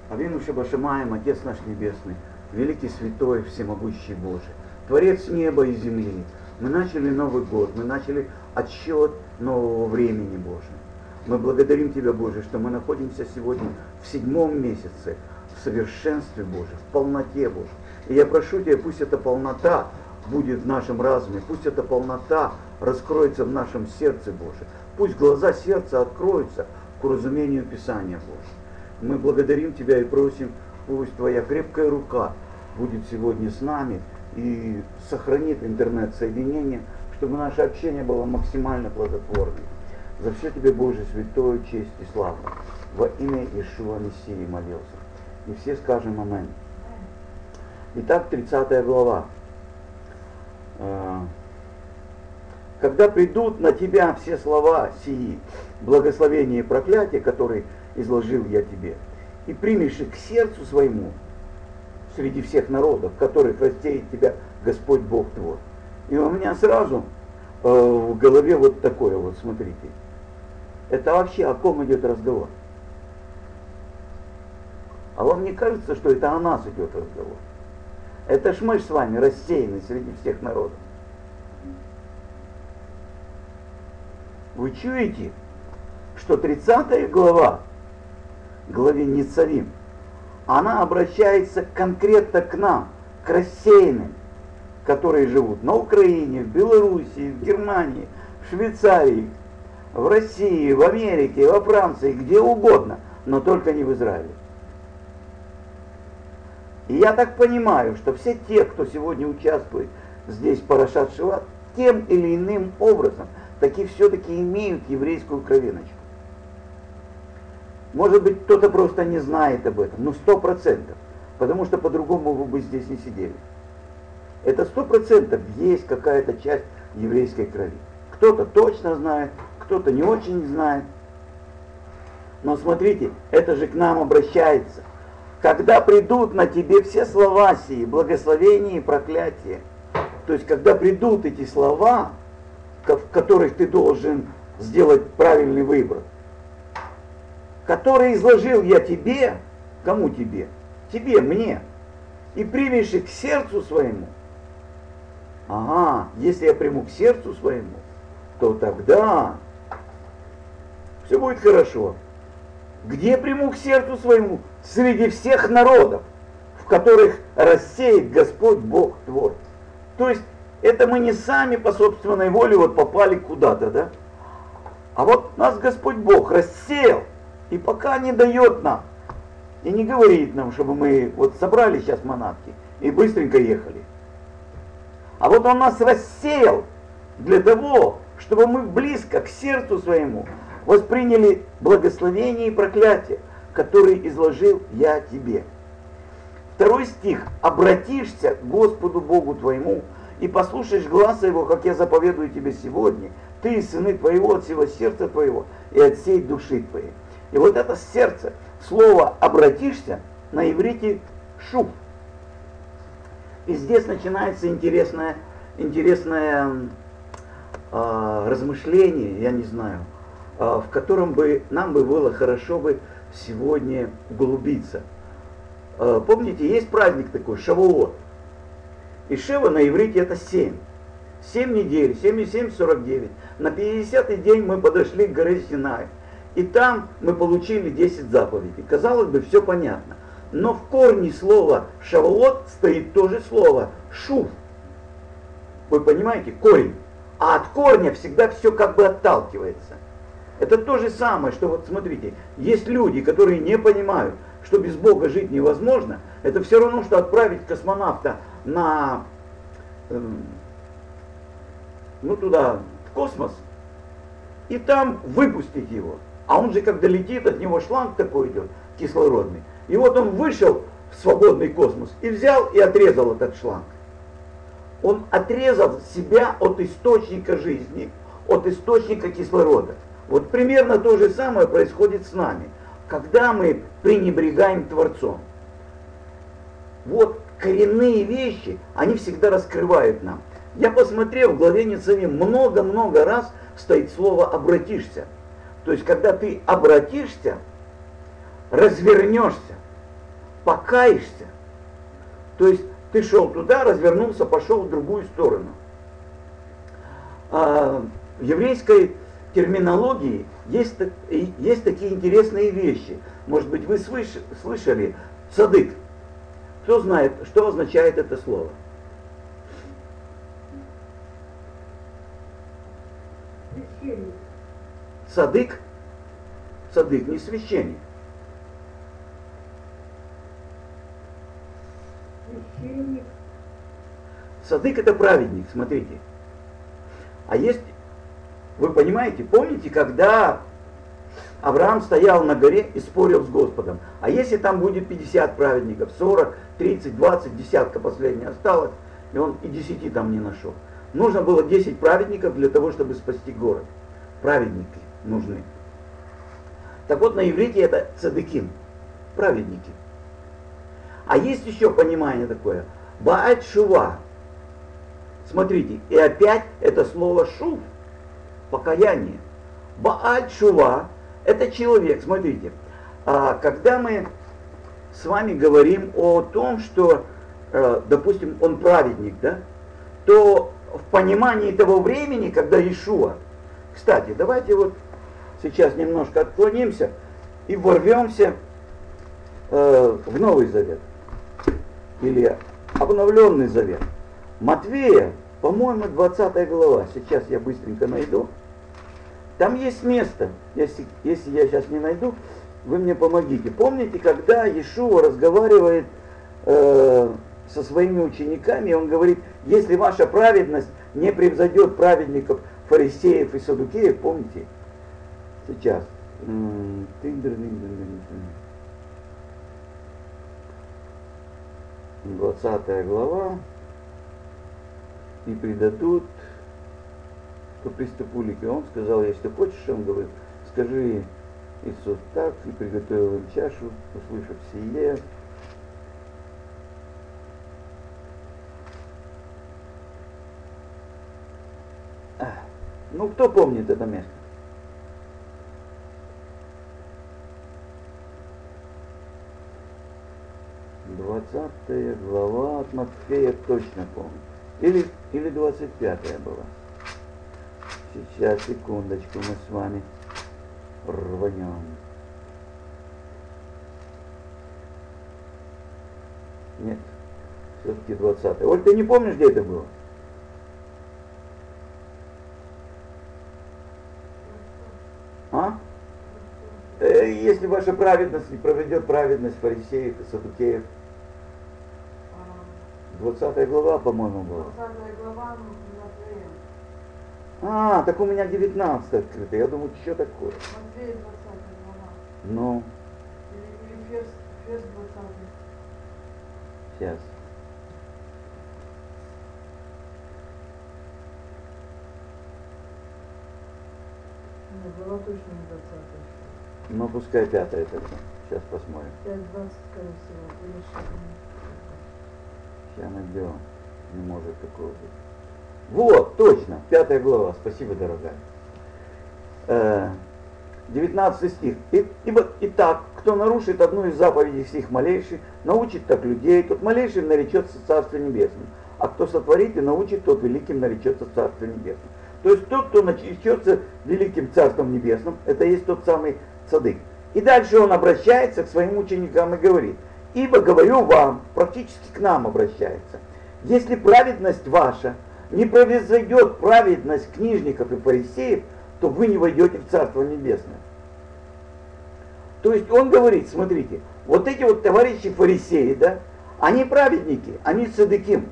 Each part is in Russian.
Авину Шабашамаем, Отец наш Небесный, великий святой, всемогущий Боже, Творец неба и земли. Мы начали Новый год, мы начали отсчет нового времени, Боже. Мы благодарим Тебя, Боже, что мы находимся сегодня в 7-м месяце, в совершенстве, Боже, в полноте, Боже. И я прошу Тебя, пусть эта полнота будет в нашем разуме, пусть эта полнота раскроется в нашем сердце, Боже. Пусть глаза сердца откроются к уразумению Писания, Боже. Мы благодарим Тебя и просим, пусть Твоя крепкая рука будет сегодня с нами и сохранит интернет-соединение, чтобы наше общение было максимально плодотворным. За все Тебе, Боже, святое, честь и слава. Во имя Иешуа Мессии молился. И все скажем аминь. Итак, 30 глава. Когда придут на тебя все слова сии, благословения и проклятия, которые изложил я тебе, и примешь их к сердцу своему среди всех народов, которых рассеет тебя Господь Бог твой. И у меня сразу в голове вот такое вот, смотрите. Это вообще о ком идет разговор? А вам не кажется, что это о нас идет разговор? Это ж мы с вами рассеяны среди всех народов. Вы чуете, что 30 глава, главе Ницавим, она обращается конкретно к нам, к рассеянным, которые живут на Украине, в Белоруссии, в Германии, в Швейцарии, в России, в Америке, во Франции, где угодно, но только не в Израиле. И я так понимаю, что все те, кто сегодня участвует здесь в Парашат Шиват, тем или иным образом таки все-таки имеют еврейскую кровиночку. Может быть, кто-то просто не знает об этом, но 100%, потому что по-другому вы бы здесь не сидели. Это 100% есть какая-то часть еврейской крови. Кто-то точно знает, кто-то не очень знает. Но смотрите, это же к нам обращается. Когда придут на тебе все слова сии, благословения и проклятия, то есть когда придут эти слова, в которых ты должен сделать правильный выбор, которые изложил я тебе, кому тебе? Тебе, мне. И примешь их к сердцу своему. Ага, если я приму к сердцу своему, то тогда все будет хорошо. Где приму к сердцу своему? Среди всех народов, в которых рассеет Господь Бог твой. То есть это мы не сами по собственной воле вот попали куда-то, да? А вот нас Господь Бог рассеял, и пока не дает нам, и не говорит нам, чтобы мы вот собрали сейчас манатки и быстренько ехали. А вот Он нас рассеял для того, чтобы мы близко к сердцу своему восприняли благословение и проклятие, которые изложил я тебе. 2 стих. Обратишься к Господу Богу твоему и послушаешь гласа Его, как я заповедую тебе сегодня, ты и сыны твоего от всего сердца твоего и от всей души твоей. И вот это сердце, слово «обратишься» на иврите «шув». И здесь начинается интересное размышление, я не знаю, в котором бы нам было хорошо бы сегодня углубиться. Помните, есть праздник такой, Шавуот. И Шева на иврите это 7. 7 недель, 7 и 7, 49. На 50-й день мы подошли к горе Синай. И там мы получили 10 заповедей. Казалось бы, все понятно. Но в корне слова Шавуот стоит то же слово Шув. Вы понимаете, корень. А от корня всегда все как бы отталкивается. Это то же самое, что вот смотрите, есть люди, которые не понимают, что без Бога жить невозможно. Это все равно, что отправить космонавта туда, в космос, и там выпустить его. А он же, когда летит, от него шланг такой идет, кислородный. И вот он вышел в свободный космос и взял и отрезал этот шланг. Он отрезал себя от источника жизни, от источника кислорода. Вот примерно то же самое происходит с нами, когда мы пренебрегаем Творцом. Вот коренные вещи, они всегда раскрывают нам. Я посмотрел в главе Ницавим, много-много раз стоит слово «обратишься». То есть, когда ты обратишься, развернешься, покаешься, то есть ты шел туда, развернулся, пошел в другую сторону. В еврейской терминологии есть такие интересные вещи. Может быть, вы слышали цадык. Кто знает, что означает это слово? Священник. Цадык? Цадык не священник. Священник. Цадык это праведник, смотрите. А есть, вы понимаете, помните, когда Авраам стоял на горе и спорил с Господом, а если там будет 50 праведников, 40, 30, 20, десятка последняя осталась, и он и 10 там не нашел. Нужно было 10 праведников для того, чтобы спасти город. Праведники нужны. Так вот, на иврите это цадыким, праведники. А есть еще понимание такое, баат шува. Смотрите, и опять это слово шув, покаяние. Баат шува это человек, смотрите, когда мы с вами говорим о том, что, допустим, он праведник, да, то в понимании того времени, когда Иешуа, кстати, давайте вот сейчас немножко отклонимся и ворвемся в Новый Завет, или обновленный Завет. Матвея, по-моему, 20 глава, сейчас я быстренько найду. Там есть место, если я сейчас не найду, вы мне помогите. Помните, когда Иешуа разговаривает со своими учениками, он говорит, если ваша праведность не превзойдет праведников фарисеев и саддукеев, помните? Сейчас. 20 глава. И предадут, то приступили. И он сказал, если ты хочешь, он говорит, скажи Иисус так, и приготовил им чашу, услышав сие. Ну, кто помнит это место? Двадцатая глава от Матфея, точно помню. Или 25-я была. Сейчас, секундочку, мы с вами рванем. Нет, все-таки 20-я. Оль, ты не помнишь, где это было? А? Если ваша праведность не проведет праведность фарисеев и саддукеев. 20 глава, по-моему, была. 20 глава Матвея. Так у меня 19 открыто. Я думаю, что такое? Матвея 20 глава. Ну. Или Фес 20. Сейчас. Нет, глава точно не 20. Ну, пускай 5-я тогда. Сейчас посмотрим. 5:20, скорее всего. Или 6. Сейчас найдем. Не может такого быть. Вот, точно. 5 глава. Спасибо, дорогая. 19 стих. Итак, кто нарушит одну из заповедей всех малейших, научит так людей, тот малейшим наречется Царство Небесным. А кто сотворит и научит, тот великим наречется Царство Небесным. То есть тот, кто наречется великим Царством Небесным, это есть тот самый цадык. И дальше он обращается к своим ученикам и говорит, ибо говорю вам, практически к нам обращается, если праведность ваша не превзойдет праведность книжников и фарисеев, то вы не войдете в Царство Небесное. То есть он говорит, смотрите, вот эти вот товарищи фарисеи, да, они праведники, они цадыким.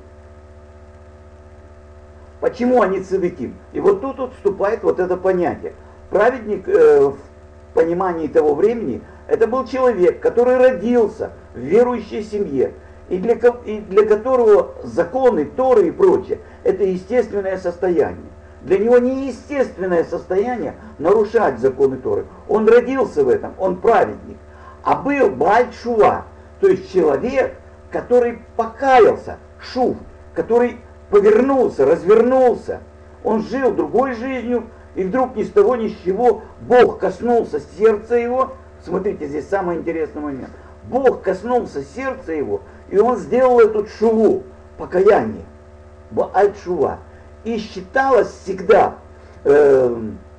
Почему они цадыким? И вот тут вот вступает вот это понятие. Праведник в понимании того времени, это был человек, который родился в верующей семье, и для которого законы, Торы и прочее, это естественное состояние. Для него не естественное состояние нарушать законы Торы. Он родился в этом, он праведник. А был Бааль Шува, то есть человек, который покаялся, шув, который повернулся, развернулся. Он жил другой жизнью, и вдруг ни с того ни с чего Бог коснулся сердца его. Смотрите, здесь самый интересный момент. Бог коснулся сердца его, и он сделал эту тшуву, покаяние, бааль-тшува. И считалось всегда в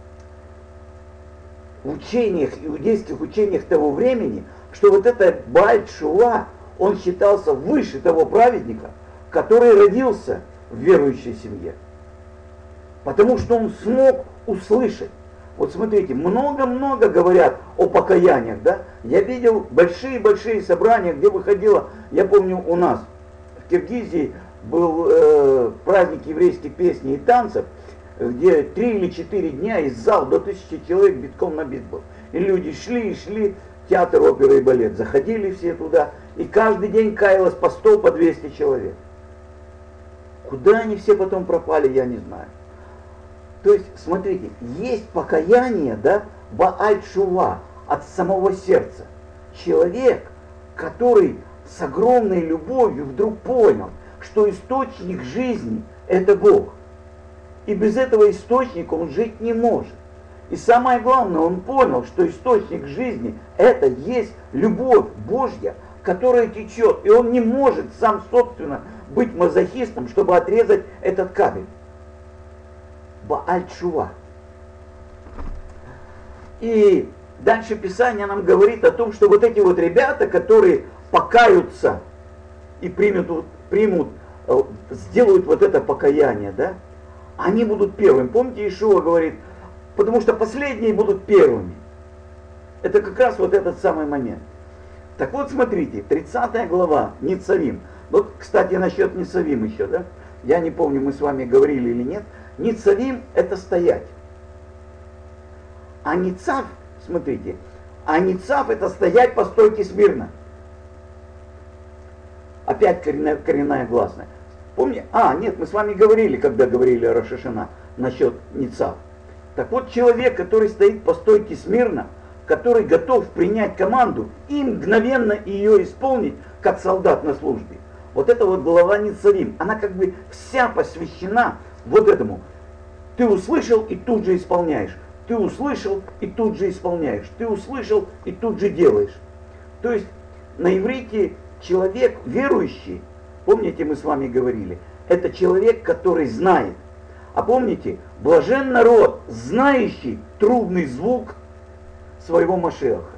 учениях, иудейских учениях того времени, что вот это бааль-тшува, он считался выше того праведника, который родился в верующей семье. Потому что он смог услышать. Вот смотрите, много-много говорят о покаяниях, да? Я видел большие-большие собрания, где выходило, я помню, у нас в Киргизии был праздник еврейских песней и танцев, где 3 или 4 дня из зала до 1000 человек битком набит был. И люди шли, театр, опера и балет, заходили все туда, и каждый день каялось по 100, по 200 человек. Куда они все потом пропали, я не знаю. То есть, смотрите, есть покаяние, да, бааль-тшува, от самого сердца. Человек, который с огромной любовью вдруг понял, что источник жизни – это Бог. И без этого источника он жить не может. И самое главное, он понял, что источник жизни – это есть любовь Божья, которая течет. И он не может сам, собственно, быть мазохистом, чтобы отрезать этот кабель. Бааль-тшува. И дальше Писание нам говорит о том, что вот эти вот ребята, которые покаются и примут, сделают вот это покаяние, да, они будут первыми. Помните, Иешуа говорит, потому что последние будут первыми. Это как раз вот этот самый момент. Так вот, смотрите, 30 глава, Ницавим. Вот, кстати, насчет Ницавим еще, да? Я не помню, мы с вами говорили или нет. Ницавим – это стоять. А ницав, смотрите, ницав – это стоять по стойке смирно. Опять коренная гласная. Помните? Нет, мы с вами говорили, когда говорили о Рош ха-Шана, насчет ницав. Так вот, человек, который стоит по стойке смирно, который готов принять команду и мгновенно ее исполнить, как солдат на службе. Вот это вот глава Ницавим. Она как бы вся посвящена вот этому. Ты услышал и тут же исполняешь. Ты услышал и тут же исполняешь. Ты услышал и тут же делаешь. То есть на иврите человек верующий, помните, мы с вами говорили, это человек, который знает. А помните, блажен народ, знающий трубный звук своего Машиаха.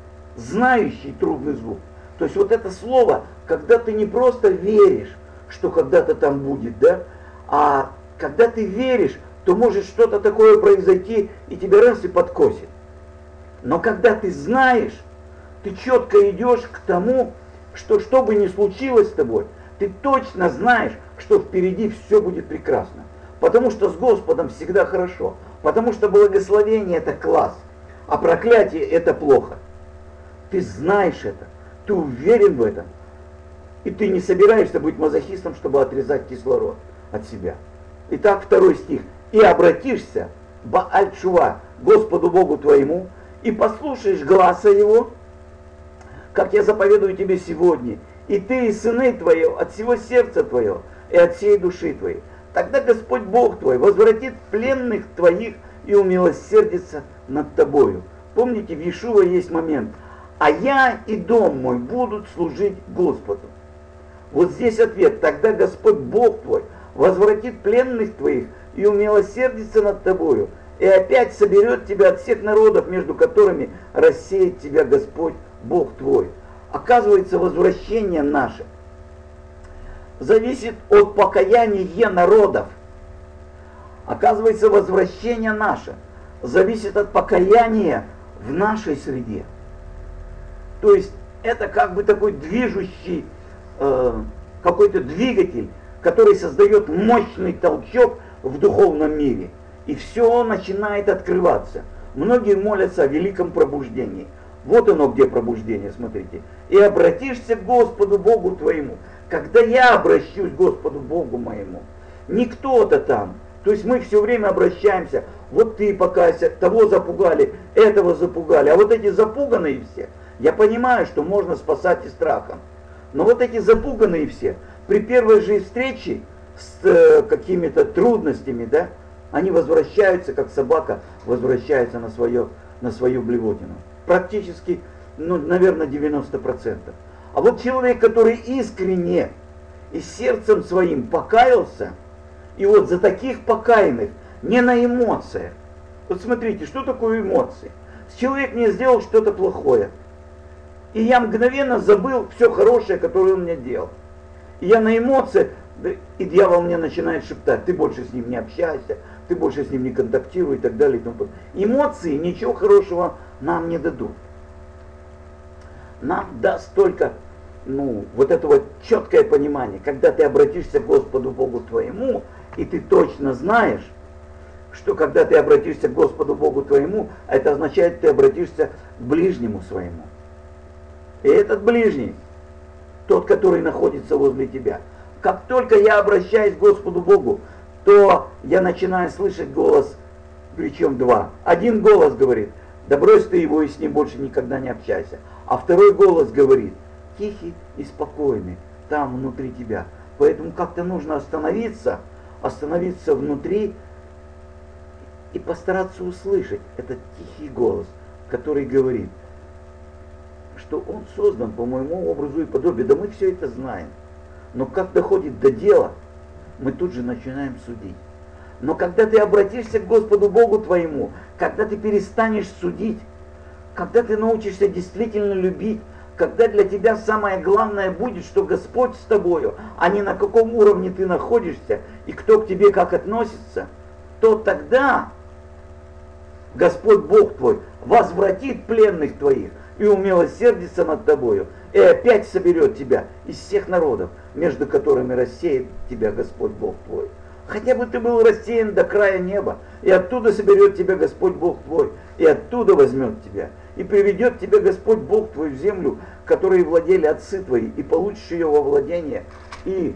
Знающий трубный звук. То есть вот это слово, когда ты не просто веришь, что когда-то там будет, да, а когда ты веришь, то может что-то такое произойти, и тебя раз и подкосит. Но когда ты знаешь, ты четко идешь к тому, что бы ни случилось с тобой, ты точно знаешь, что впереди все будет прекрасно. Потому что с Господом всегда хорошо. Потому что благословение – это класс, а проклятие – это плохо. Ты знаешь это, ты уверен в этом, и ты не собираешься быть мазохистом, чтобы отрезать кислород от себя. Итак, 2 стих. «И обратишься, бааль-тшува, Господу Богу твоему, и послушаешь гласа Его, как я заповедую тебе сегодня, и ты, и сыны твои, от всего сердца твоего, и от всей души твоей. Тогда Господь Бог твой возвратит пленных твоих и умилосердится над тобою». Помните, в Иешуа есть момент. «А я и дом мой будут служить Господу». Вот здесь ответ. Тогда Господь Бог твой возвратит пленных твоих и умилосердится над тобою, и опять соберет тебя от всех народов, между которыми рассеет тебя Господь Бог твой. Оказывается, возвращение наше зависит от покаяния народов. Оказывается, возвращение наше зависит от покаяния в нашей среде. То есть это как бы такой движущий, какой-то двигатель, который создает мощный толчок в духовном мире. И все начинает открываться. Многие молятся о великом пробуждении. Вот оно где пробуждение, смотрите. «И обратишься к Господу Богу твоему». Когда я обращусь к Господу Богу моему, не кто-то там. То есть мы все время обращаемся. Вот ты покайся, того запугали, этого запугали. А вот эти запуганные все, я понимаю, что можно спасать и страхом. Но вот эти запуганные все, при первой же встрече с какими-то трудностями, да, они возвращаются, как собака возвращается на свою блевотину. Практически ну, наверное, 90%. А вот человек, который искренне и сердцем своим покаялся, и вот за таких покаянных, не на эмоциях. Вот смотрите, что такое эмоции? Человек мне сделал что-то плохое, и я мгновенно забыл все хорошее, которое он мне делал. И я на эмоциях, и дьявол мне начинает шептать: ты больше с ним не общайся, ты больше с ним не контактируй и так далее. И тому подобное. Эмоции ничего хорошего нам не дадут. Нам даст только вот это вот четкое понимание, когда ты обратишься к Господу Богу твоему, и ты точно знаешь, что когда ты обратишься к Господу Богу твоему, это означает, ты обратишься к ближнему своему. И этот ближний, тот, который находится возле тебя. Как только я обращаюсь к Господу Богу, то я начинаю слышать голос, причем два. Один голос говорит: да брось ты его и с ним больше никогда не общайся. А второй голос говорит: тихий и спокойный, там внутри тебя. Поэтому как-то нужно остановиться внутри и постараться услышать этот тихий голос, который говорит, что он создан по моему образу и подобию. Да мы все это знаем. Но как доходит до дела, мы тут же начинаем судить. Но когда ты обратишься к Господу Богу твоему, когда ты перестанешь судить, когда ты научишься действительно любить, когда для тебя самое главное будет, что Господь с тобою, а не на каком уровне ты находишься и кто к тебе как относится, то тогда Господь Бог твой возвратит пленных твоих и умилосердится над тобою, и опять соберет тебя из всех народов, между которыми рассеет тебя Господь Бог твой. Хотя бы ты был рассеян до края неба, и оттуда соберет тебя Господь Бог твой, и оттуда возьмет тебя, и приведет тебя Господь Бог твой в землю, которой владели отцы твои, и получишь ее во владение, и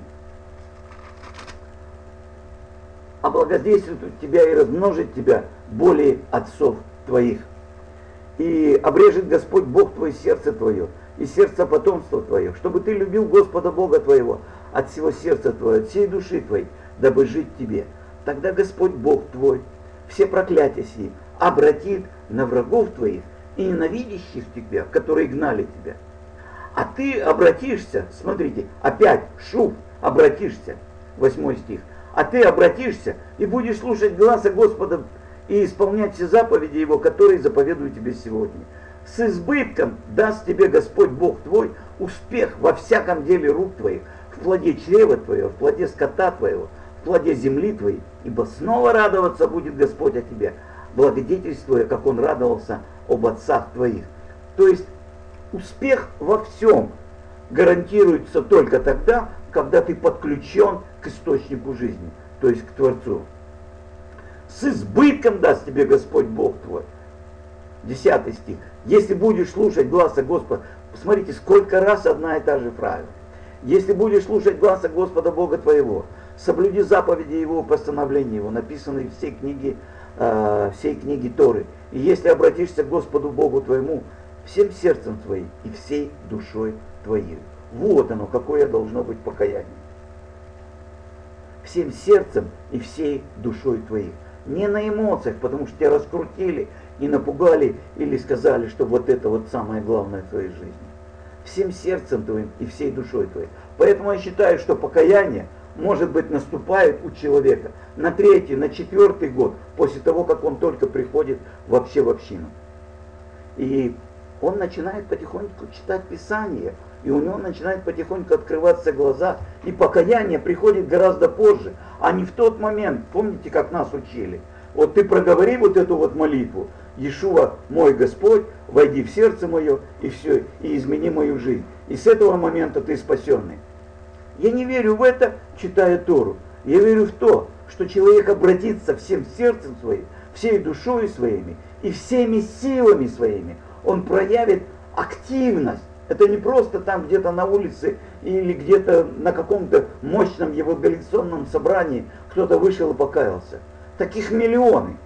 облагодетельствует тебя и размножит тебя более отцов твоих. И обрежет Господь Бог твой сердце твое, и сердце потомства твое, чтобы ты любил Господа Бога твоего от всего сердца твоего, от всей души твоей, дабы жить тебе. Тогда Господь Бог твой все проклятия сии обратит на врагов твоих и ненавидящих тебя, которые гнали тебя. А ты обратишься, смотрите, опять шуб, обратишься, 8 стих. А ты обратишься и будешь слушать гласа Господа и исполнять все заповеди Его, которые заповедую тебе сегодня. С избытком даст тебе Господь Бог твой успех во всяком деле рук твоих, в плоде чрева твоего, в плоде скота твоего, в плоде земли твоей, ибо снова радоваться будет Господь о тебе, благодетельствуя, как Он радовался об отцах твоих. То есть успех во всем гарантируется только тогда, когда ты подключен к источнику жизни, то есть к Творцу. С избытком даст тебе Господь Бог твой. 10 стих. Если будешь слушать гласа Господа, посмотрите, сколько раз одна и та же фраза. Если будешь слушать гласа Господа Бога твоего, соблюди заповеди Его, постановления Его, написанные в всей книге Торы. И если обратишься к Господу Богу твоему всем сердцем твоим и всей душой твоей. Вот оно, какое должно быть покаяние. Всем сердцем и всей душой твоей. Не на эмоциях, потому что тебя раскрутили и напугали или сказали, что вот это вот самое главное в твоей жизни. Всем сердцем твоим и всей душой твоей. Поэтому я считаю, что покаяние, может быть, наступает у человека на 3-й, на 4-й год, после того, как он только приходит вообще в общину. И он начинает потихоньку читать Писание, и у него начинают потихоньку открываться глаза, и покаяние приходит гораздо позже, а не в тот момент. Помните, как нас учили? Вот ты проговори вот эту вот молитву: Иешуа, мой Господь, войди в сердце мое, и все, и измени мою жизнь. И с этого момента ты спасенный. Я не верю в это, читая Тору. Я верю в то, что человек обратится всем сердцем своим, всей душой своими и всеми силами своими. Он проявит активность. Это не просто там где-то на улице или где-то на каком-то мощном евангелиционном собрании кто-то вышел и покаялся. Таких миллионы.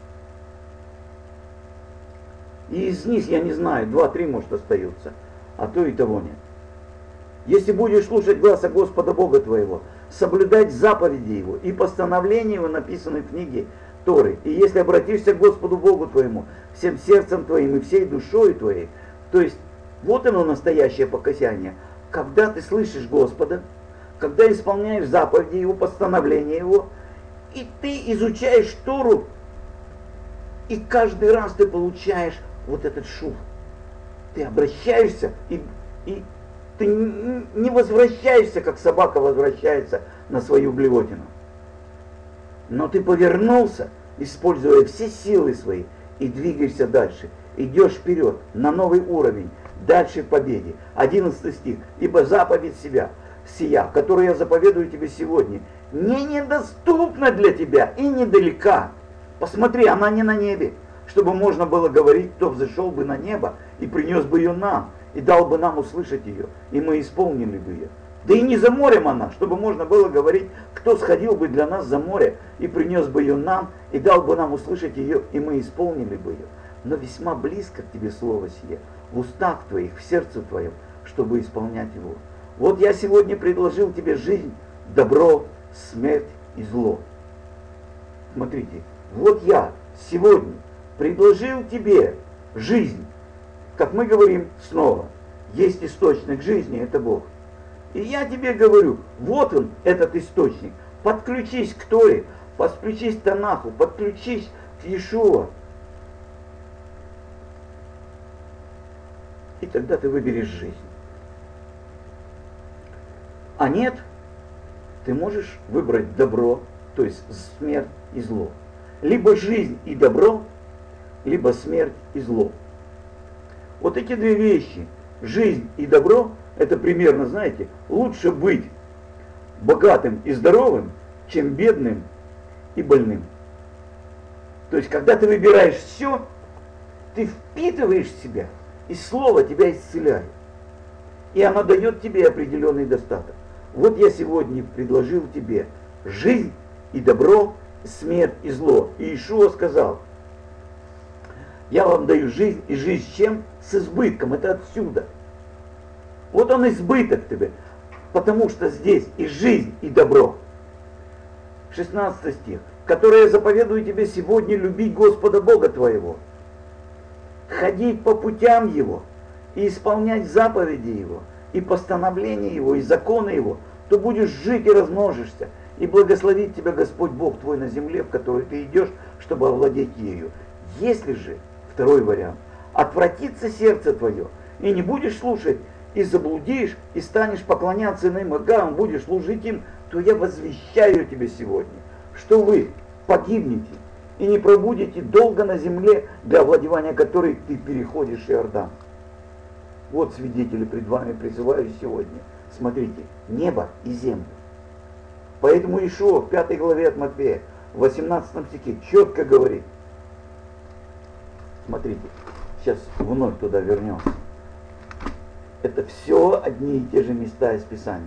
И из них, я не знаю, 2-3, может, остаются, а то и того нет. Если будешь слушать гласа Господа Бога твоего, соблюдать заповеди Его и постановления Его, написанные в книге Торы, и если обратишься к Господу Богу твоему всем сердцем твоим и всей душой твоей, то есть Вот оно настоящее покаяние. Когда ты слышишь Господа, когда исполняешь заповеди Его, постановления Его, и ты изучаешь Тору, и каждый раз ты получаешь вот этот шув. Ты обращаешься, и ты не возвращаешься, как собака возвращается на свою блевотину. Но ты повернулся, используя все силы свои, и двигаешься дальше. Идешь вперед, на новый уровень, дальше к победе. 11 стих. «Ибо заповедь сия, которую я заповедую тебе сегодня, не недоступна для тебя и недалека». Посмотри, она не на небе, чтобы можно было говорить, кто взошел бы на небо и принес бы ее нам, и дал бы нам услышать ее, и мы исполнили бы ее. Да и не за морем она, чтобы можно было говорить, кто сходил бы для нас за море и принес бы ее нам, и дал бы нам услышать ее, и мы исполнили бы ее. Но весьма близко к тебе слово сие, в устах твоих, в сердце твоем, чтобы исполнять его. Вот я сегодня предложил тебе жизнь, добро, смерть и зло. Смотрите, вот я сегодня предложил тебе жизнь. Как мы говорим снова, есть источник жизни, это Бог. И я тебе говорю, вот он, этот источник. Подключись к Торе, подключись к Танаху, подключись к Иешуа. И тогда ты выберешь жизнь. А нет, ты можешь выбрать добро, то есть смерть и зло. Либо жизнь и добро, либо смерть и зло. Вот эти две вещи, жизнь и добро, это примерно, знаете, лучше быть богатым и здоровым, чем бедным и больным. То есть, когда ты выбираешь все, ты впитываешь в себя, и Слово тебя исцеляет. И оно дает тебе определенный достаток. Вот я сегодня предложил тебе жизнь и добро, смерть и зло. И Иешуа сказал, я вам даю жизнь, и жизнь с чем? С избытком, это отсюда. Вот он избыток тебе, потому что здесь и жизнь, и добро. 16 стих. «Которое я заповедую тебе сегодня любить Господа Бога твоего, ходить по путям Его, и исполнять заповеди Его, и постановления Его, и законы Его, то будешь жить и размножишься, и благословит тебя Господь Бог твой на земле, в которой ты идешь, чтобы овладеть ею. Если же, второй вариант, отвратится сердце твое, и не будешь слушать, и заблудишь, и станешь поклоняться иным богам, будешь служить им, то я возвещаю тебе сегодня, что вы погибнете и не пробудете долго на земле, для овладевания которой ты переходишь Иордан. Вот свидетели пред вами призываю сегодня. Смотрите, небо и землю. Поэтому Иешуа в 5 главе от Матфея, в 18 стихе четко говорит. Смотрите, сейчас вновь туда вернемся. Это все одни и те же места из Писания.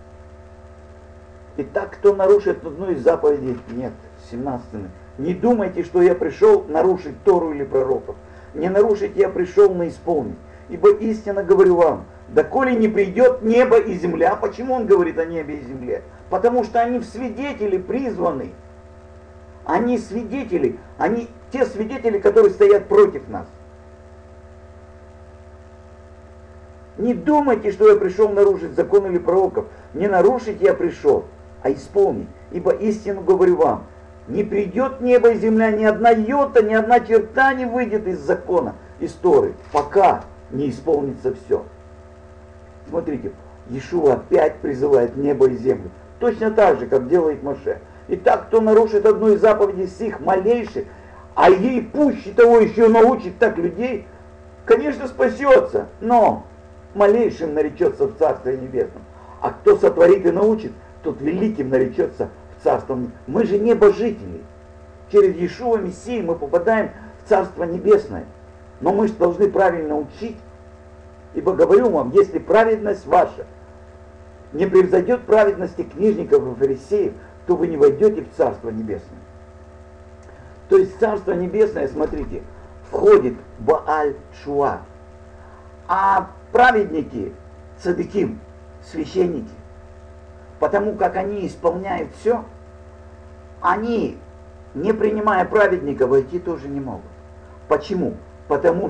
Итак, кто нарушит одну из заповедей, нет, 17. Не думайте, что я пришел нарушить Тору или пророков. Не нарушить я пришел, но исполнить. Ибо истинно говорю вам, доколе не придет небо и земля. Почему он говорит о небе и земле? Потому что они в свидетели призваны. Они свидетели, они те свидетели, которые стоят против нас. Не думайте, что я пришел нарушить закон или пророков. Не нарушить я пришел, а исполнить. Ибо истинно говорю вам, не придет небо и земля, ни одна йота, ни одна черта не выйдет из закона, из Торы, пока не исполнится все. Смотрите, Иешуа опять призывает небо и землю. Точно так же, как делает Моше. Итак, кто нарушит одну из заповедей сих малейших, а ей пуще того еще научит так людей, конечно, спасется, но малейшим наречется в Царстве Небесном. А кто сотворит и научит, тот великим наречется в Царство Небесное. Мы же небожители. Через Иешуа Мессию мы попадаем в Царство Небесное. Но мы же должны правильно учить. Ибо говорю вам, если праведность ваша не превзойдет праведности книжников и фарисеев, то вы не войдете в Царство Небесное. То есть в Царство Небесное, смотрите, входит Бааль-Шуа. А праведники, цадыким, священники, потому как они исполняют все, они, не принимая праведника, войти тоже не могут. Почему? Потому что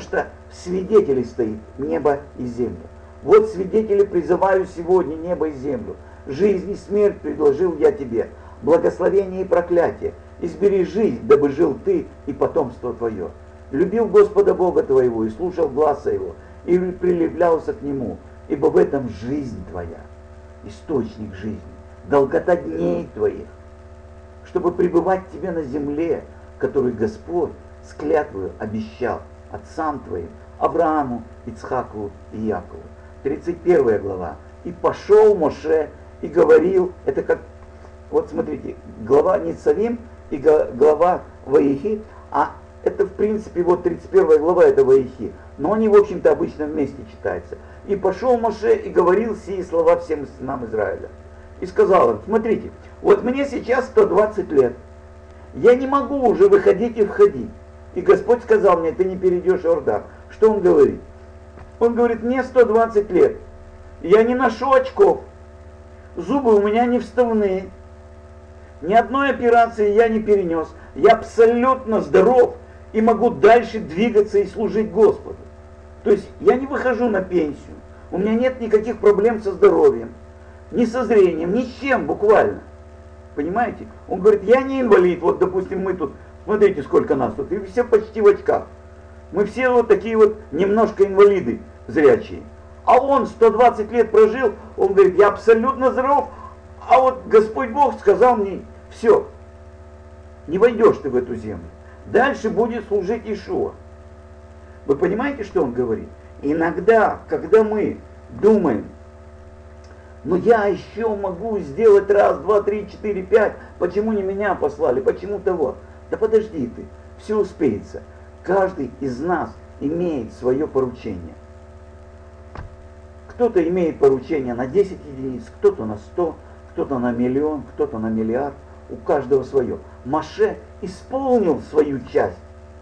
свидетелей стоит небо и землю. Вот свидетели призываю сегодня небо и землю. Жизнь и смерть предложил я тебе, благословение и проклятие. Избери жизнь, дабы жил ты и потомство твое. Любил Господа Бога твоего и слушал гласа его, и прилеплялся к нему, ибо в этом жизнь твоя, источник жизни, долгота дней твоих, чтобы пребывать тебе на земле, которую Господь с клятвою обещал отцам твоим, Аврааму, Ицхаку и Якову. 31 глава. И пошел Моше и говорил, это как, вот смотрите, глава Ницавим и глава Ваихи, а это в принципе вот 31 глава это Ваихи, но они в общем-то обычно вместе читаются. И пошел Моше и говорил сии слова всем сынам Израиля. И сказал им, смотрите, вот мне сейчас 120 лет, я не могу уже выходить и входить. И Господь сказал мне, ты не перейдешь Иордан. Что он говорит? Он говорит, мне 120 лет, я не ношу очков, зубы у меня не вставные, ни одной операции я не перенес, я абсолютно здоров и могу дальше двигаться и служить Господу. То есть я не выхожу на пенсию, у меня нет никаких проблем со здоровьем, ни со зрением, ни с чем буквально. Понимаете? Он говорит, я не инвалид, вот допустим мы тут, смотрите сколько нас тут, и все почти в очках. Мы все вот такие вот немножко инвалиды зрячие. А он 120 лет прожил, он говорит, я абсолютно здоров, а вот Господь Бог сказал мне, все, не войдешь ты в эту землю. Дальше будет служить Иешуа. Вы понимаете, что он говорит? Иногда, когда мы думаем, но я еще могу сделать раз, два, три, четыре, пять, почему не меня послали, почему того? Да подожди ты, все успеется. Каждый из нас имеет свое поручение. Кто-то имеет поручение на 10 единиц, кто-то на 100, кто-то на миллион, кто-то на миллиард. У каждого свое. Моше исполнил свою часть.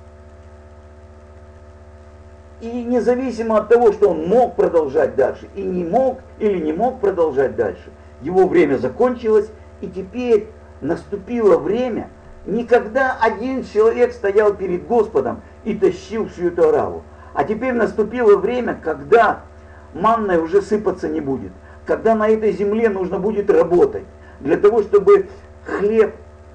И независимо от того, что он мог продолжать дальше, и не мог или не мог продолжать дальше, его время закончилось, и теперь наступило время, не когда один человек стоял перед Господом и тащил всю эту ораву, а теперь наступило время, когда манной уже сыпаться не будет, когда на этой земле нужно будет работать, для того, чтобы хлеб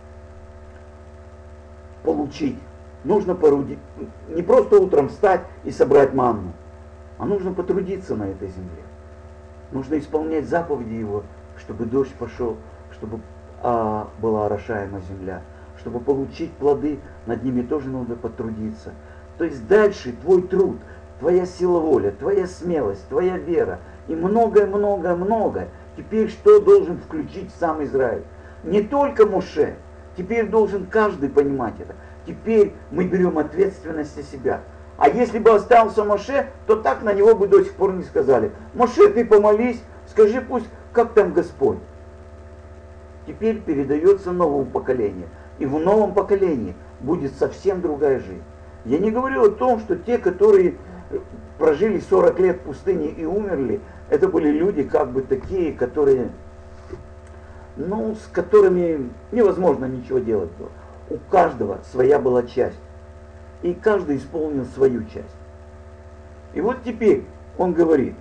получить. Нужно порудить, не просто утром встать и собрать манну, а нужно потрудиться на этой земле. Нужно исполнять заповеди Его, чтобы дождь пошел, чтобы была орошаема земля, чтобы получить плоды, над ними тоже надо потрудиться. То есть дальше твой труд, твоя сила воли, твоя смелость, твоя вера и многое-многое-многое. Теперь что должен включить сам Израиль? Не только Моше, теперь должен каждый понимать это. Теперь мы берем ответственность на себя. А если бы остался Моше, то так на него бы до сих пор не сказали. Моше, ты помолись, скажи пусть, как там Господь. Теперь передается новому поколению. И в новом поколении будет совсем другая жизнь. Я не говорю о том, что те, которые прожили 40 лет в пустыне и умерли, это были люди как бы такие, которые, с которыми невозможно ничего делать было. У каждого своя была часть. И каждый исполнил свою часть. И вот теперь он говорит,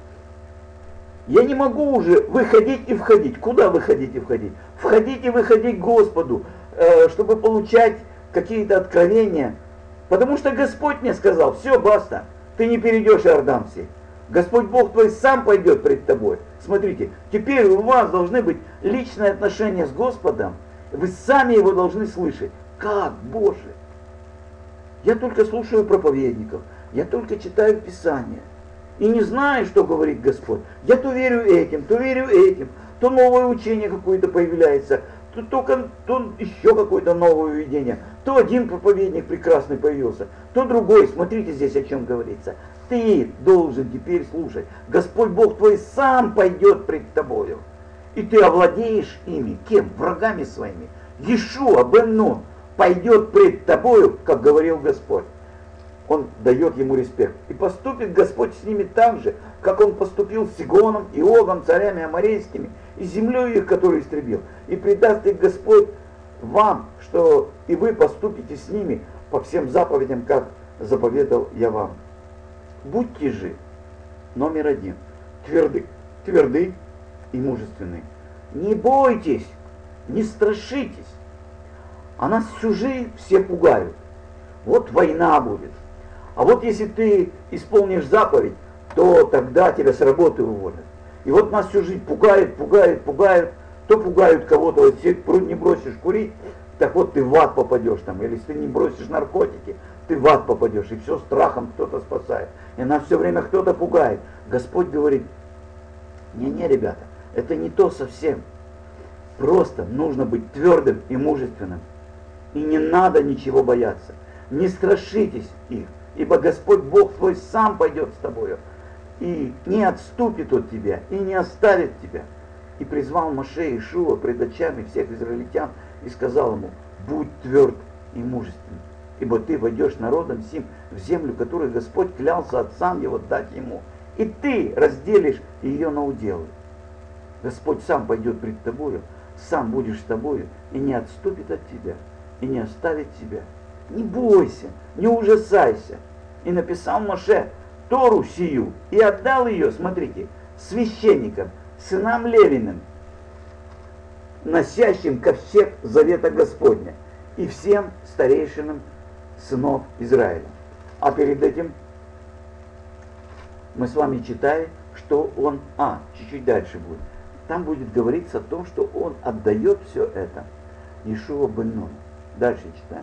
я не могу уже выходить и входить. Куда выходить и входить? Входить и выходить к Господу, чтобы получать какие-то откровения. Потому что Господь мне сказал, все, баста, ты не перейдешь Иордан все. Господь Бог твой сам пойдет пред тобой. Смотрите, теперь у вас должны быть личные отношения с Господом. Вы сами его должны слышать. Как, Боже? Я только слушаю проповедников, я только читаю Писание. И не знаю, что говорит Господь. Я то верю этим, то новое учение какое-то появляется, то еще какое-то новое увидение. То один проповедник прекрасный появился, то другой. Смотрите здесь, о чем говорится. Ты должен теперь слушать. Господь Бог твой сам пойдет пред тобою. И ты овладеешь ими. Кем? Врагами своими. Иешуа бен Нун пойдет пред тобою, как говорил Господь. Он дает ему респект. И поступит Господь с ними так же, как он поступил с Сигоном и Огом, царями аморейскими, и землей их, которую истребил. И предаст их Господь вам, что и вы поступите с ними по всем заповедям, как заповедал я вам. Будьте же, номер один, тверды и мужественны. Не бойтесь, не страшитесь. А нас всю жизнь все пугают. Вот война будет. А вот если ты исполнишь заповедь, то тогда тебя с работы уволят. И вот нас всю жизнь пугают. То пугают кого-то, вот если ты не бросишь курить, так вот ты в ад попадешь там. Или если ты не бросишь наркотики, ты в ад попадешь. И все страхом кто-то спасает. И нас все время кто-то пугает. Господь говорит, не, ребята, это не то совсем. Просто нужно быть твердым и мужественным. И не надо ничего бояться. Не страшитесь их, ибо Господь Бог твой сам пойдет с тобою. И не отступит от тебя, и не оставит тебя. И призвал Моше Иешуа пред очами всех израильтян и сказал ему, будь тверд и мужественен, ибо ты войдешь народом сим в землю, которую Господь клялся отцам его дать ему. И ты разделишь ее на уделы. Господь сам пойдет пред тобою, сам будешь с тобою, и не отступит от тебя, и не оставит тебя. Не бойся, не ужасайся. И написал Моше Тору сию, и отдал ее, смотрите, священникам, сынам Левиным, носящим ковчег завета Господня, и всем старейшинам сынов Израиля. А перед этим мы с вами читаем, что он, чуть-чуть дальше будет. Там будет говориться о том, что он отдает все это Иешуа бен Нуну. Дальше читаем.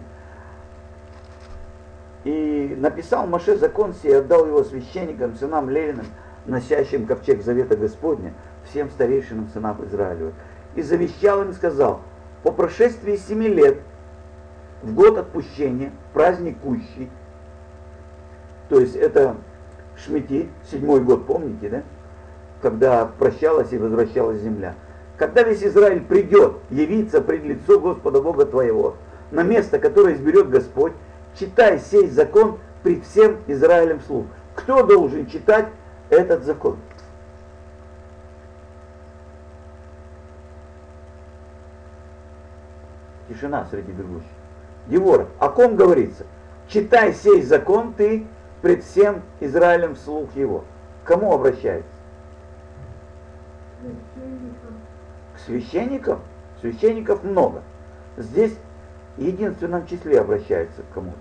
И написал Моше закон сей, и отдал его священникам, сынам Левиным, носящим ковчег завета Господня, всем старейшинам сынам Израилевых. И завещал им, сказал, по прошествии 7 лет, в год отпущения, праздник Кущи, то есть это Шмити, 7-й год, помните, да? Когда прощалась и возвращалась земля. Когда весь Израиль придет, явиться пред лицо Господа Бога твоего, на место, которое изберет Господь, читай сей закон пред всем Израилем вслух. Кто должен читать этот закон? Тишина среди бегущих. Девора, о ком говорится? Читай сей закон ты пред всем Израилем вслух его. К кому обращается? К священникам. Священников много. Здесь в единственном числе обращается к кому-то.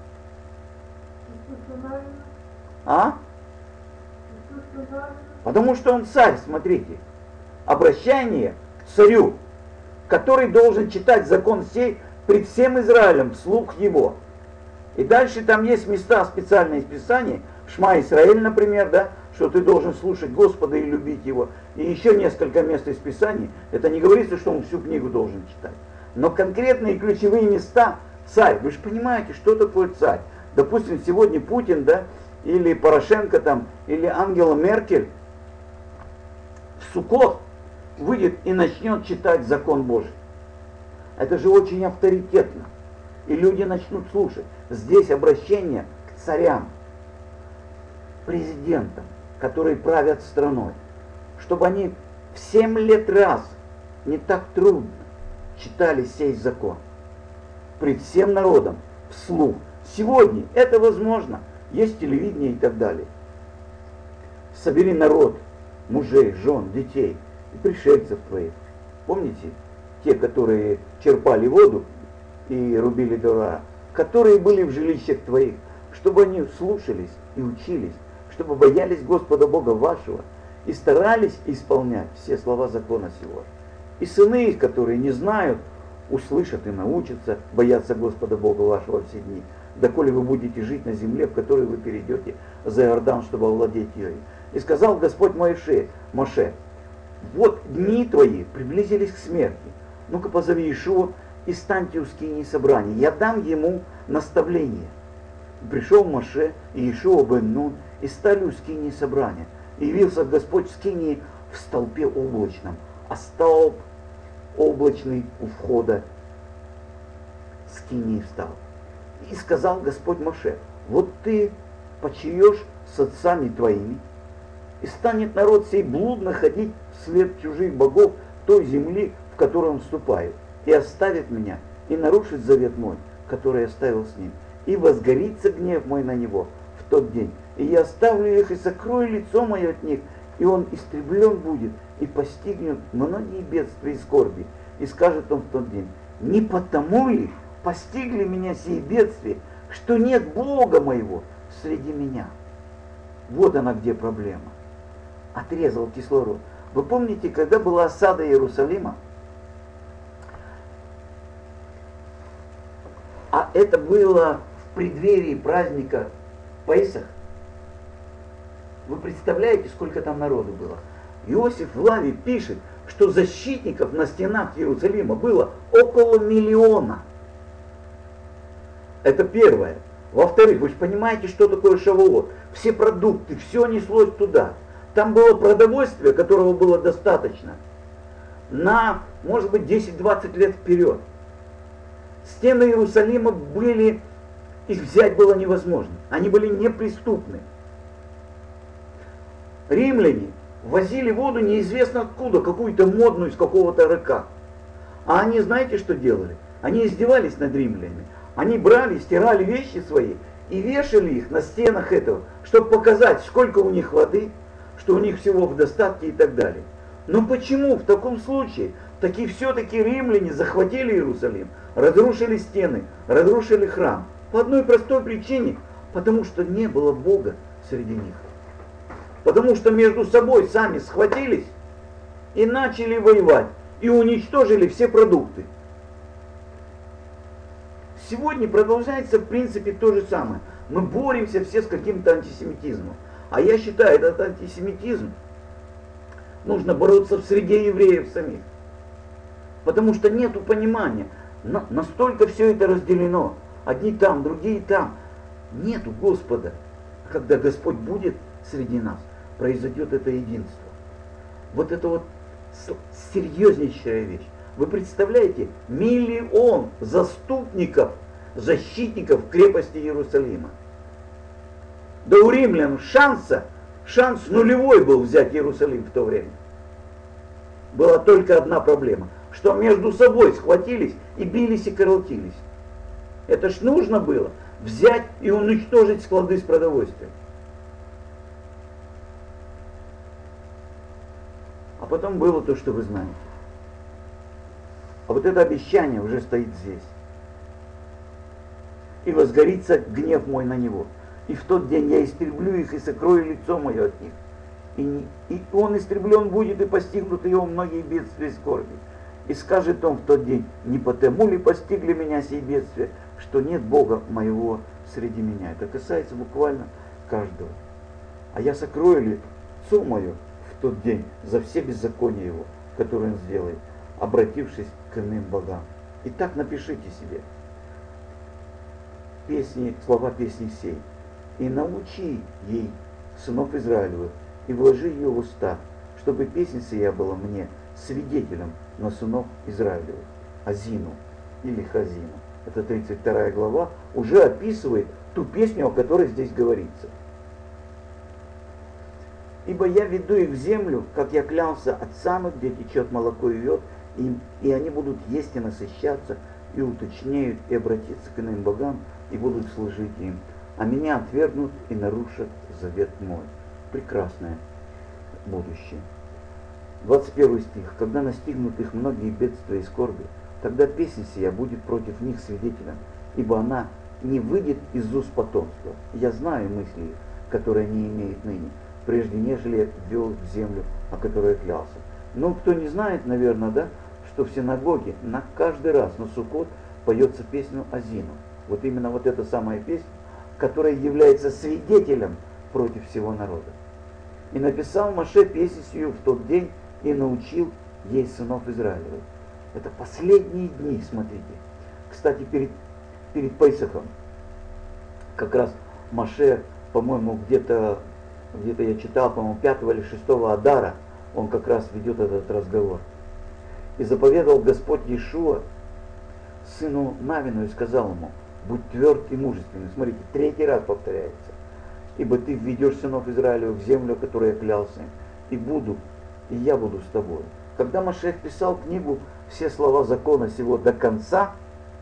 Потому что он царь, смотрите. Обращение к царю, который должен читать закон сей пред всем Израилем вслух его. И дальше там есть места специальные из Писания, Шма Исраэль, например, да, что ты должен слушать Господа и любить Его. И еще несколько мест из Писания, это не говорится, что он всю книгу должен читать. Но конкретные ключевые места, царь, вы же понимаете, что такое царь. Допустим, сегодня Путин, да, или Порошенко там, или Ангела Меркель в Суккот выйдет и начнет читать закон Божий. Это же очень авторитетно. И люди начнут слушать. Здесь обращение к царям, президентам, которые правят страной, чтобы они в 7 лет раз, не так трудно, читали сей закон пред всем народом вслух. Сегодня это возможно, есть телевидение и так далее. Собери народ, мужей, жен, детей и пришельцев твоих. Помните, те, которые черпали воду и рубили дрова, которые были в жилищах твоих, чтобы они слушались и учились, чтобы боялись Господа Бога вашего и старались исполнять все слова закона сего. И сыны их, которые не знают, услышат и научатся бояться Господа Бога вашего все дни, доколе вы будете жить на земле, в которой вы перейдете за Иордан, чтобы овладеть ею. И сказал Господь Моше, вот дни твои приблизились к смерти. Ну-ка позови Иешуа и станьте у скинии собрания. Я дам ему наставление. И пришел Моше и Иешуа бен Нун и стали у скинии собрания. И явился Господь в скинии в столпе облачном, а столб облачный у входа скинии встал. И сказал Господь Моше, вот ты почиешь с отцами твоими, и станет народ сей блудно ходить вслед чужих богов той земли, в которую он вступает, и оставит меня, и нарушит завет мой, который я оставил с ним, и возгорится гнев мой на него в тот день, и я оставлю их и сокрою лицо мое от них, и он истреблен будет, и постигнет многие бедствия и скорби. И скажет он в тот день: не потому ли постигли меня сии бедствия, что нет Бога моего среди меня? Вот она где проблема. Отрезал кислород. Вы помните, когда была осада Иерусалима? А это было в преддверии праздника Песах. Вы представляете, сколько там народу было? Иосиф Флавий пишет, что защитников на стенах Иерусалима было около 1 миллиона. Это первое. Во-вторых, вы же понимаете, что такое Шавуот. Все продукты, все неслось туда. Там было продовольствие, которого было достаточно на, может быть, 10-20 лет вперед. Стены Иерусалима были, их взять было невозможно. Они были неприступны. Римляне возили воду неизвестно откуда, какую-то модную из какого-то рыка. А они, знаете, что делали? Они издевались над римлянами. Они брали, стирали вещи свои и вешали их на стенах этого, чтобы показать, сколько у них воды, что у них всего в достатке и так далее. Но почему в таком случае все-таки римляне захватили Иерусалим, разрушили стены, разрушили храм? По одной простой причине, потому что не было Бога среди них. Потому что между собой сами схватились и начали воевать, и уничтожили все продукты. Сегодня продолжается в принципе то же самое. Мы боремся все с каким-то антисемитизмом. А я считаю, этот антисемитизм нужно бороться в среде евреев самих. Потому что нету понимания. Настолько все это разделено. Одни там, другие там. Нету Господа. Когда Господь будет среди нас, произойдет это единство. Вот это вот серьезнейшая вещь. Вы представляете, 1 миллион заступников, защитников крепости Иерусалима. Да у римлян шанс нулевой был взять Иерусалим в то время. Была только одна проблема, что между собой схватились и бились и коротились. Это ж нужно было взять и уничтожить склады с продовольствием. А потом было то, что вы знаете. А вот это обещание уже стоит здесь. И возгорится гнев мой на него. И в тот день я истреблю их и сокрою лицо мое от них. И он истреблен будет, и постигнут его многие бедствия и скорби. И скажет он в тот день: не потому ли постигли меня сии бедствия, что нет Бога моего среди меня. Это касается буквально каждого. А я сокрою лицо мое в тот день за все беззакония его, которые он сделает, обратившись к иным богам. Итак, напишите себе слова песни сей, и научи ей сынов Израилевых, и вложи ее в уста, чтобы песня сия была мне свидетелем на сынов Израилевых. Азину или Хазину. Это 32 глава уже описывает ту песню, о которой здесь говорится. Ибо я веду их в землю, как я клялся отцам их, где течет молоко и мед, и они будут есть и насыщаться, и уточнеют, и обратиться к иным богам, и будут служить им. А меня отвергнут и нарушат завет мой. Прекрасное будущее. 21 стих. Когда настигнут их многие бедствия и скорби, тогда песня сия будет против них свидетелем, ибо она не выйдет из уст потомства. Я знаю мысли их, которые они имеют ныне, прежде нежели ввел их в землю, о которой я клялся. Но кто не знает, наверное, да, что в синагоге на каждый раз на Суккот поется песню Азину. Вот именно вот эта самая песня, которая является свидетелем против всего народа. И написал Моше песню сию в тот день и научил ей сынов Израилевых. Это последние дни, смотрите. Кстати, перед Песахом как раз Моше, по-моему, где-то я читал, по-моему, 5 или 6 Адара, он как раз ведет этот разговор. И заповедал Господь Иешуа сыну Навину и сказал ему: будь тверд и мужественный. Смотрите, 3 раз повторяется. Ибо ты введешь сынов Израилевых в землю, которую я клялся им, и я буду с тобой. Когда Машех писал книгу «Все слова закона сего до конца»,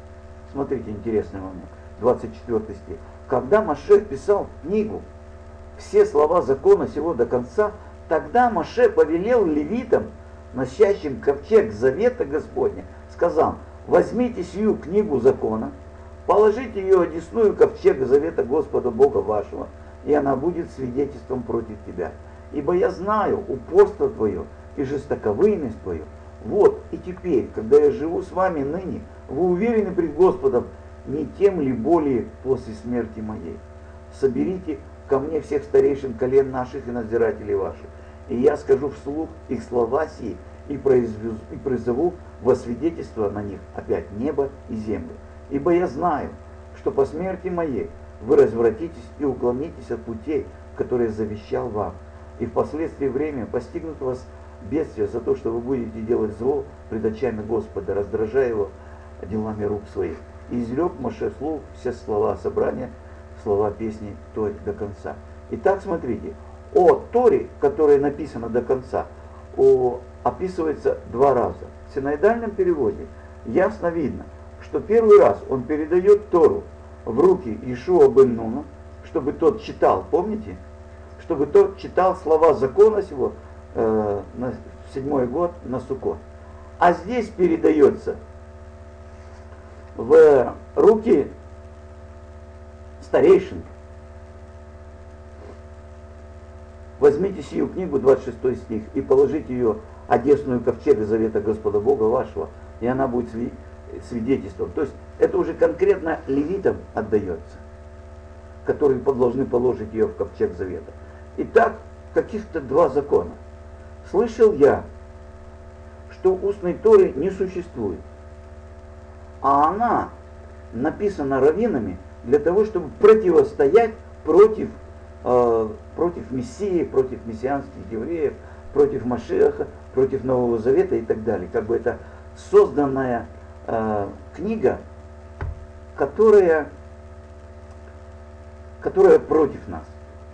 смотрите, интересный момент, 24 стих. Когда Машех писал книгу все слова закона сего до конца, тогда Моше повелел левитам, носящим ковчег завета Господня, сказал: возьмите сию книгу закона, положите ее одесную ковчега завета Господа Бога вашего, и она будет свидетельством против тебя. Ибо я знаю упорство твое и жестоковыйность твою. Вот и теперь, когда я живу с вами ныне, вы уверены пред Господом, не тем ли более после смерти моей. Соберите ко мне всех старейшин колен наших и надзирателей ваших, и я скажу вслух их слова сии, и призову во свидетельство на них опять небо и землю. Ибо я знаю, что по смерти моей вы развратитесь и уклонитесь от путей, которые завещал вам, и впоследствии время постигнут вас бедствие за то, что вы будете делать зло пред очами Господа, раздражая его делами рук своих. И изрек Моше вслух все слова собрания, слова песни той до конца. Итак, смотрите, о Торе, которая написана до конца, описывается два раза. В синоидальном переводе ясно видно, что первый раз он передает Тору в руки Иешуа бен Нуна, чтобы тот читал, помните? Чтобы тот читал слова закона сего на 7-й год на Суккот. А здесь передается в руки старейшин. Возьмите сию книгу, 26 стих, и положите ее одесную ковчега завета Господа Бога вашего, и она будет свидетельством. То есть это уже конкретно левитам отдается, которые должны положить ее в ковчег завета. Итак, каких-то два закона. Слышал я, что устной Торы не существует, а она написана раввинами для того, чтобы противостоять против Мессии, против мессианских евреев, против Машиаха, против Нового Завета и так далее. Как бы это созданная книга, которая против нас.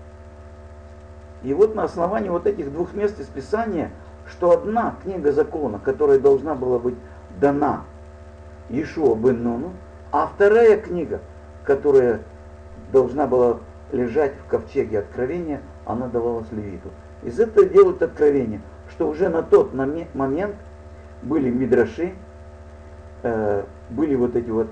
И вот на основании вот этих двух мест из Писания, что одна книга закона, которая должна была быть дана Иешуа бен Нуну, а вторая книга, которая должна была лежать в ковчеге откровения, она давалась левиту. Из этого делают откровение, что уже на тот момент были мидраши, были вот эти вот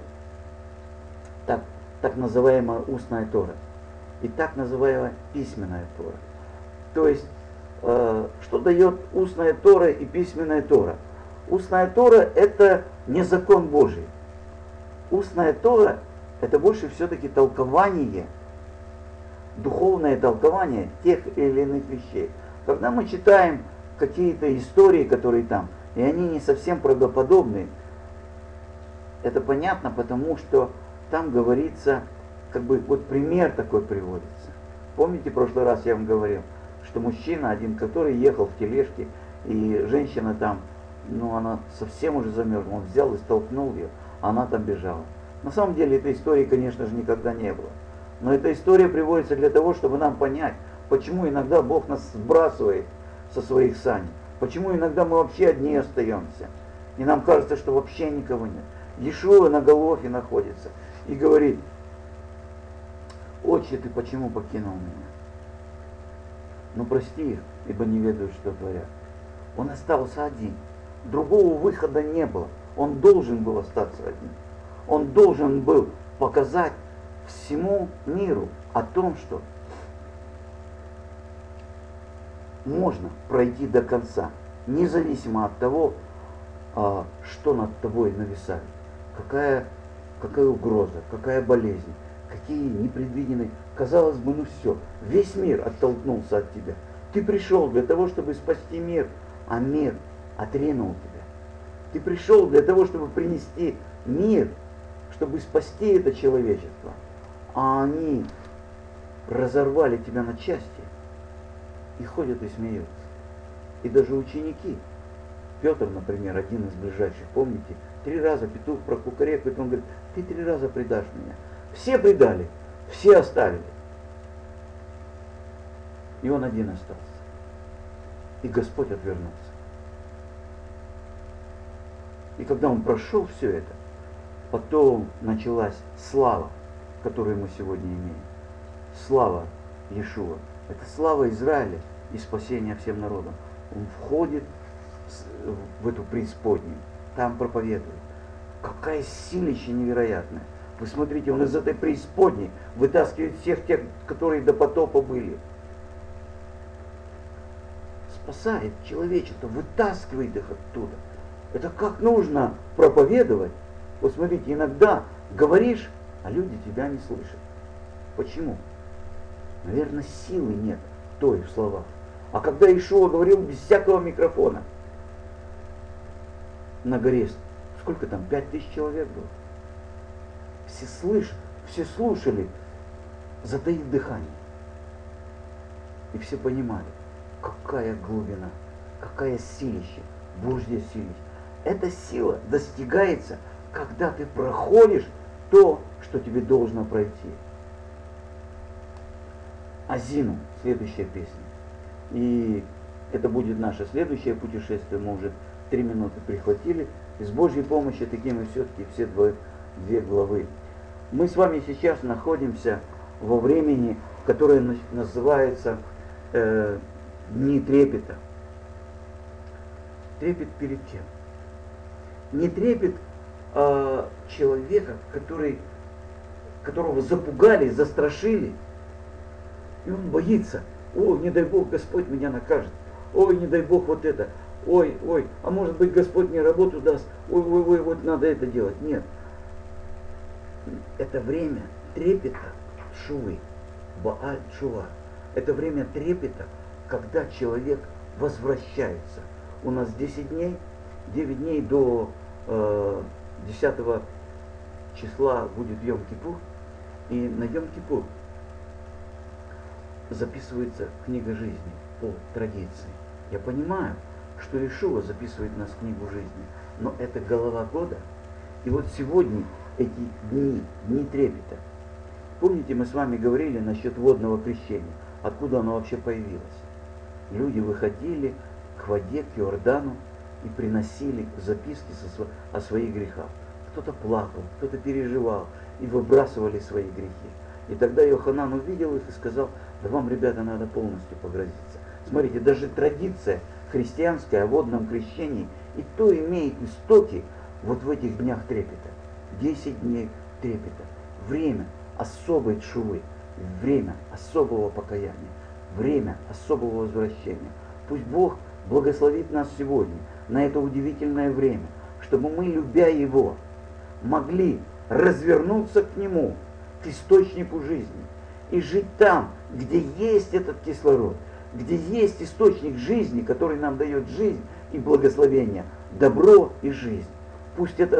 так называемая устная Тора и так называемая письменная Тора. То есть, что дает устная Тора и письменная Тора? Устная Тора – это не закон Божий. Устная Тора – это больше все-таки толкование, духовное толкование тех или иных вещей. Когда мы читаем какие-то истории, которые там, и они не совсем правдоподобные, это понятно, потому что там говорится, как бы вот пример такой приводится. Помните, в прошлый раз я вам говорил, что мужчина один, который ехал в тележке, и женщина там, она совсем уже замерзла, он взял и столкнул ее, а она там бежала. На самом деле этой истории, конечно же, никогда не было. Но эта история приводится для того, чтобы нам понять, почему иногда Бог нас сбрасывает со своих саней, почему иногда мы вообще одни остаемся, и нам кажется, что вообще никого нет. Иешуа на Голгофе находится и говорит: «Отче, ты почему покинул меня? Ну прости их, ибо не ведают, что творят». Он остался один. Другого выхода не было. Он должен был остаться один. Он должен был показать всему миру о том, что можно пройти до конца, независимо от того, что над тобой нависает. Какая угроза, какая болезнь, какие непредвиденные. Казалось бы, все, весь мир оттолкнулся от тебя. Ты пришел для того, чтобы спасти мир, а мир отринул тебя. Ты пришел для того, чтобы принести мир, чтобы спасти это человечество. А они разорвали тебя на части и ходят и смеются. И даже ученики. Петр, например, один из ближайших, помните, 3 раза петух прокукарекает, он говорит: ты 3 раза предашь меня. Все предали, все оставили. И он один остался. И Господь отвернулся. И когда он прошел все это, потом началась слава, которую мы сегодня имеем. Слава Иешуа. Это слава Израиля и спасение всем народам. Он входит в эту преисподнюю, там проповедует. Какая силища невероятная. Вы смотрите, он из этой преисподней вытаскивает всех тех, которые до потопа были. Спасает человечество, вытаскивает их оттуда. Это как нужно проповедовать. Вот смотрите, иногда говоришь, а люди тебя не слышат. Почему? Наверное, силы нет той в словах. А когда Иешуа говорил без всякого микрофона на горе, сколько там, 5000 человек было? Все слушали, затаив дыхание. И все понимали, какая глубина, какая силища, Божья силища. Эта сила достигается, когда ты проходишь то, что тебе должно пройти. Азину, следующая песня. И это будет наше следующее путешествие. Мы уже 3 минуты прихватили. И с Божьей помощью таки мы все-таки все 2 главы. Мы с вами сейчас находимся во времени, которое называется Дни трепета. Трепет перед кем? Не трепет человека, которого запугали, застрашили. И он боится. Ой, не дай Бог, Господь меня накажет. Ой, не дай Бог вот это. Ой, а может быть Господь мне работу даст. Ой, вот надо это делать. Нет. Это время трепета шувы, Бааль Шува. Это время трепета, когда человек возвращается. У нас 10 дней, 9 дней до 10 числа будет Йом-Кипур. И на Йом-Кипур записывается книга жизни по традиции. Я понимаю, что Иешуа записывает нас в книгу жизни, но это голова года. И вот сегодня эти дни трепета. Помните, мы с вами говорили насчет водного крещения, откуда оно вообще появилось. Люди выходили к воде, к Иордану и приносили записки о своих грехах. Кто-то плакал, кто-то переживал и выбрасывали свои грехи. И тогда Йоханан увидел их и сказал: да вам, ребята, надо полностью погрузиться. Смотрите, даже традиция христианская о водном крещении и то имеет истоки вот в этих днях трепета. 10 дней трепета. Время особой тшувы, время особого покаяния, время особого возвращения. Пусть Бог благословит нас сегодня на это удивительное время, чтобы мы, любя Его, могли развернуться к Нему, к источнику жизни, и жить там, где есть этот кислород, где есть источник жизни, который нам дает жизнь и благословение, добро и жизнь. Пусть это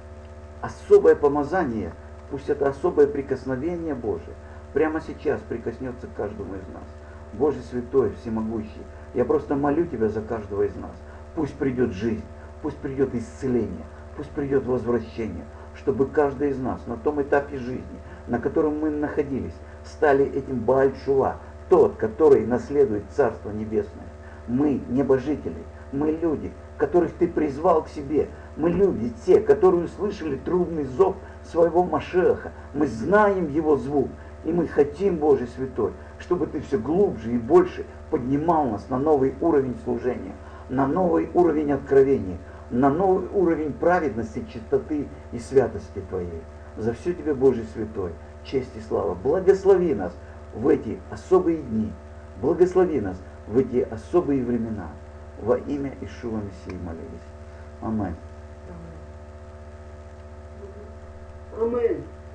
особое помазание, пусть это особое прикосновение Божие прямо сейчас прикоснется к каждому из нас. Боже святой, всемогущий, я просто молю Тебя за каждого из нас. Пусть придет жизнь, пусть придет исцеление, пусть придет возвращение, чтобы каждый из нас на том этапе жизни, на котором мы находились, стали этим Бааль Шува, тот, который наследует Царство Небесное. Мы небожители, мы люди, которых Ты призвал к себе. Мы люди, те, которые услышали трубный зов своего Машеха. Мы знаем его звук, и мы хотим, Боже Святой, чтобы Ты все глубже и больше поднимал нас на новый уровень служения, на новый уровень откровения, на новый уровень праведности, чистоты и святости Твоей. За все Тебе, Боже Святой, честь и слава. Благослови нас в эти особые дни. Благослови нас в эти особые времена. Во имя Иешуа Мессии молились. Аминь. Аминь.